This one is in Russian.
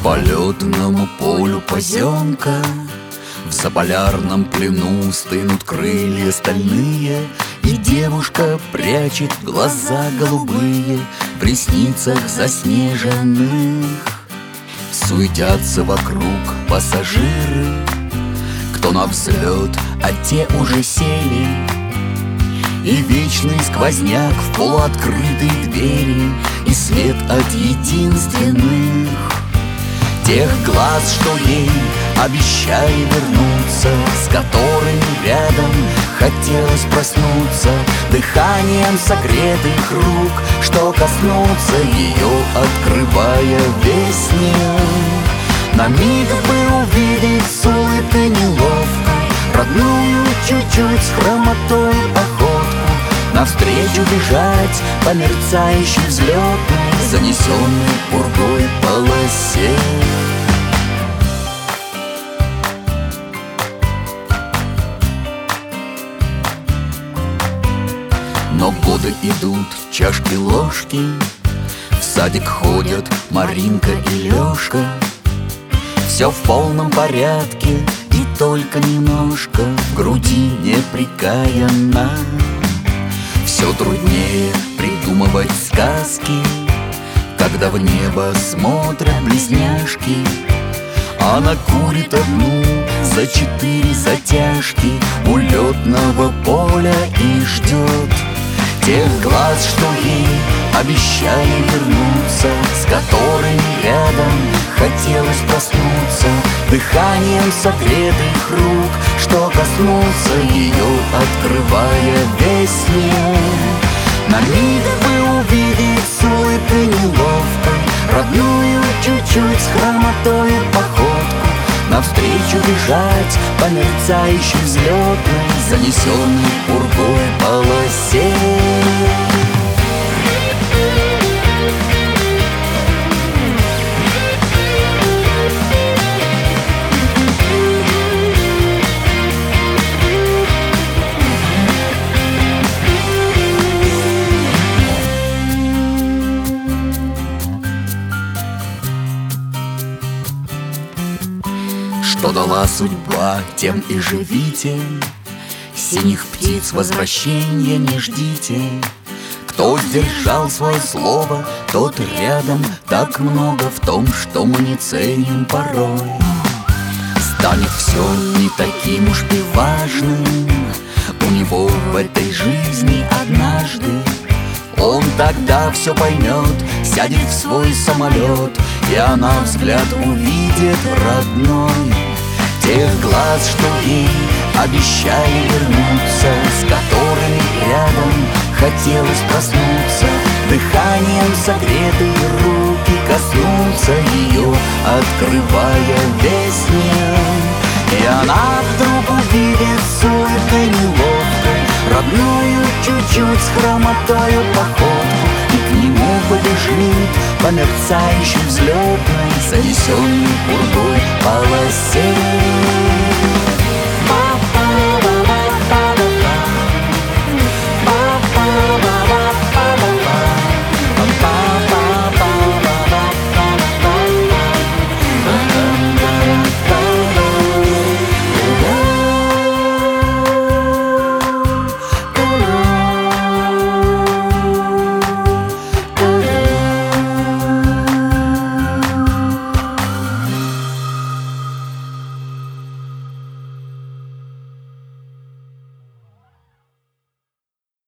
По лётному полю поземка, в заполярном плену стынут крылья стальные, и девушка прячет глаза голубые в ресницах заснеженных. Суетятся вокруг пассажиры, кто на взлет, а те уже сели, и вечный сквозняк в полуоткрытой двери, и свет от единственных тех глаз, что ей обещали вернуться, с которыми рядом хотелось проснуться, дыханием согретых рук, что коснутся ее, открывая весь мир. На миг бы увидеть с улыбкой неловкой родную чуть-чуть с хромотой походку, навстречу бежать по мерцающей взлетной, занесенной пургой полосе. Но годы идут, чашки-ложки, в садик ходят Маринка и Лёшка. Все в полном порядке, и только немножко в груди неприкаянно. Все труднее придумывать сказки, когда в небо смотрят близняшки. Она курит одну за 4 затяжки у лётного поля и ждет тех глаз, что ей обещали вернуться, с которыми рядом хотелось проснуться, дыханием согретых рук, что коснутся ее, открывая весь мир. На миг бы увидеть с улыбкой неловкой родную чуть-чуть с хромотой походку, навстречу бежать по мерцающей взлетной, занесенной пургой полосе. Что дала судьба, тем и живите, синих птиц возвращения не ждите. Кто сдержал свое слово, тот рядом, так много в том, что мы не ценим порой. Станет все не таким уж и важным у него в этой жизни однажды. Он тогда все поймет, сядет в свой самолет, и она взгляд увидит родной. Тех глаз, что ей обещали вернуться, с которыми рядом хотелось проснуться, дыханием согретые руки коснутся ее, открывая весь мир. И она вдруг увидит с улыбкой неловкой родную чуть-чуть с хромотою походку, и к нему побежит по мерцающей взлетной, занесенной пургой полосе.